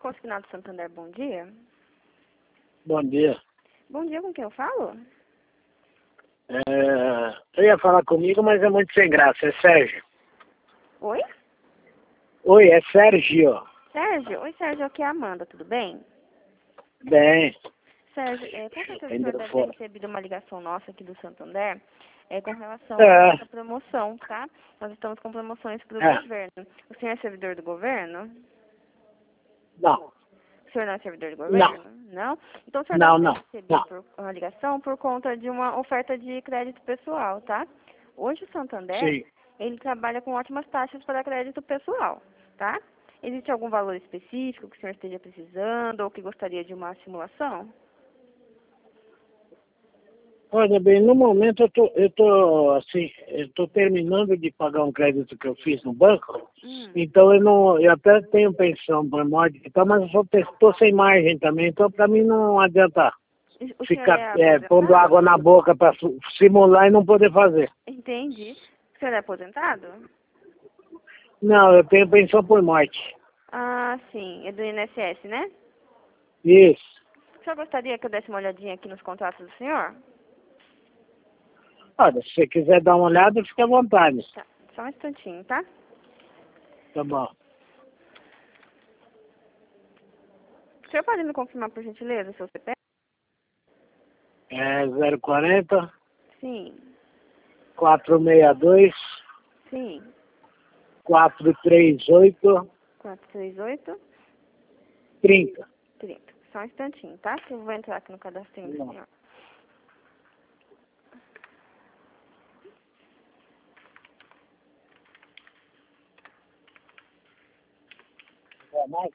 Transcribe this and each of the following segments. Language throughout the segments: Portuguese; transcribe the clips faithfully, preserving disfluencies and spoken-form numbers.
Consignado Santander, bom dia. Bom dia. Bom dia, com quem eu falo? É, eu ia falar comigo, mas é muito sem graça. É Sérgio. Oi? Oi, é Sérgio. Sérgio? Oi, Sérgio, aqui é a Amanda, tudo bem? Bem. Sérgio, é, com certeza o Ainda senhor deve for. ter recebido uma ligação nossa aqui do Santander é, com relação É. a essa promoção, tá? Nós estamos com promoções para o É. governo. O senhor é servidor do governo? Não. O senhor não é servidor do Não. governo? Não? Então o senhor Não, deve não. ter recebido Não. por uma ligação por conta de uma oferta de crédito pessoal, tá? Hoje o Santander, Sim. ele trabalha com ótimas taxas para crédito pessoal, tá? Existe algum valor específico que o senhor esteja precisando ou que gostaria de uma simulação? Olha bem, no momento eu tô, eu tô assim, eu tô terminando de pagar um crédito que eu fiz no banco, Hum. então eu não, eu até tenho pensão por morte e tal, mas eu só te- tô sem margem também, então pra mim não adianta O senhor ficar é é, pondo aposentado? água na boca pra su- simular e não poder fazer. Entendi. O senhor é aposentado? Não, eu tenho pensão por morte. Ah, sim. É do I N S S, né? Isso. O senhor gostaria que eu desse uma olhadinha aqui nos contratos do senhor? Olha, se você quiser dar uma olhada, fique à vontade. Tá. Só um instantinho, tá? Tá bom. O senhor pode me confirmar, por gentileza, o seu C P F? É zero quarenta, Sim. quatrocentos e sessenta e dois, Sim. quatrocentos e trinta e oito, quatro três oito, trinta. trinta. Só um instantinho, tá? Que eu vou entrar aqui no cadastrinho do Não. senhor. É mais?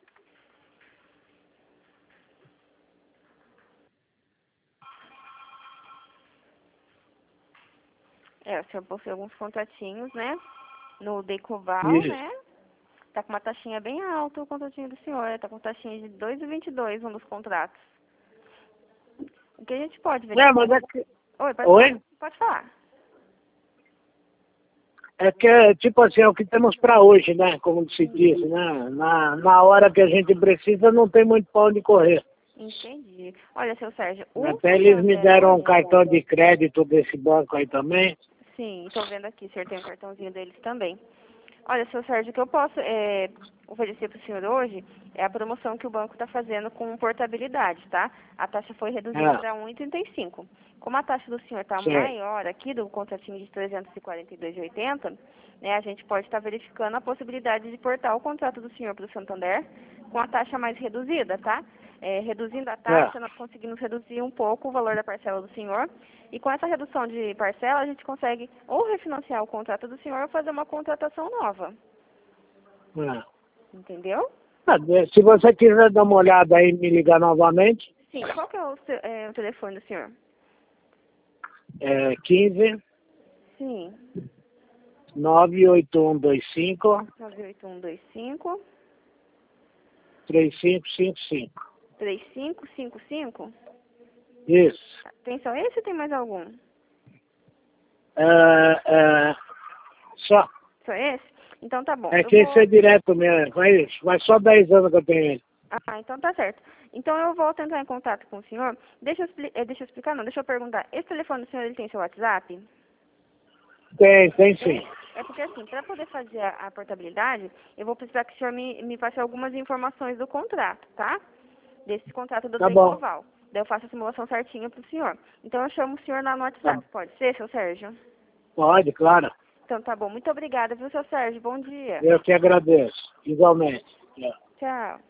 É, o senhor possui alguns contratinhos, né? No Decoval, Isso. né? Tá com uma taxinha bem alta o contratinho do senhor. Tá com taxinha de dois vírgula vinte e dois um dos contratos. O que a gente pode É, verificar? mas é que... Oi, pode Oi? falar. Pode falar. É que, é, tipo assim, é o que temos para hoje, né? Como se diz, né? Na, na hora que a gente precisa, não tem muito pra onde correr. Entendi. Olha, seu Sérgio, o Até eles me Santander deram um hoje... cartão de crédito desse banco aí também. Sim, estou vendo aqui, o senhor tem um cartãozinho deles também. Olha, seu Sérgio, o que eu posso é, oferecer para o senhor hoje é a promoção que o banco está fazendo com portabilidade, tá? A taxa foi reduzida É, para um vírgula trinta e cinco. Como a taxa do senhor está sei. maior aqui, do contratinho de trezentos e quarenta e dois reais e oitenta centavos, né, a gente pode estar verificando a possibilidade de portar o contrato do senhor para o Santander com a taxa mais reduzida, tá? É, reduzindo a É. taxa, nós conseguimos reduzir um pouco o valor da parcela do senhor. E com essa redução de parcela, a gente consegue ou refinanciar o contrato do senhor ou fazer uma contratação nova. É. Entendeu? Ah, se você quiser dar uma olhada aí e me ligar novamente, Sim. Qual que é o, seu, é, o telefone do senhor? é quinze, Sim. nove oito um dois cinco, nove oito um dois cinco, três cinco cinco cinco. três cinco cinco cinco. Isso. Tem só esse ou tem mais algum? É, é, só. Só esse? Então tá bom. É Eu que esse vou... é direto mesmo. Faz, faz só dez anos que eu tenho ele. Ah, então tá certo. Então eu vou tentar em contato com o senhor. Deixa eu, expli- eh, deixa eu explicar, não. Deixa eu perguntar. Esse telefone do senhor, ele tem seu WhatsApp? Tem, tem Tem? sim. É porque assim, para poder fazer a, a portabilidade, eu vou precisar que o senhor me, me passe algumas informações do contrato, tá? Desse contrato do Tá bom. Decoval. Daí eu faço a simulação certinha pro senhor. Então eu chamo o senhor lá no Tá. WhatsApp. Pode ser, seu Sérgio? Pode, claro. Então tá bom. Muito obrigada, viu, seu Sérgio? Bom dia. Eu que agradeço. Igualmente. Tchau. Tchau.